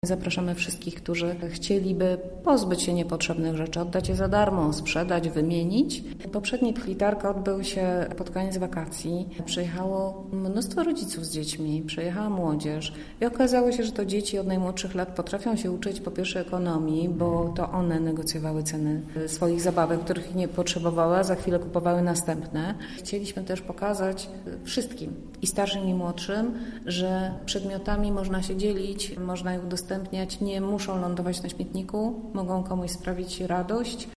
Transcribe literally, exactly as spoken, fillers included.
Zapraszamy wszystkich, którzy chcieliby pozbyć się niepotrzebnych rzeczy, oddać je za darmo, sprzedać, wymienić. Poprzedni Tlitark odbył się pod koniec wakacji. Przyjechało mnóstwo rodziców z dziećmi, przyjechała młodzież i okazało się, że to dzieci od najmłodszych lat potrafią się uczyć po pierwsze ekonomii, bo to one negocjowały ceny swoich zabawek, których nie potrzebowały, a za chwilę kupowały następne. Chcieliśmy też pokazać wszystkim, i starszym, i młodszym, że przedmiotami można się dzielić, można je udostępniać, nie muszą lądować na śmietniku, mogą komuś sprawić radość.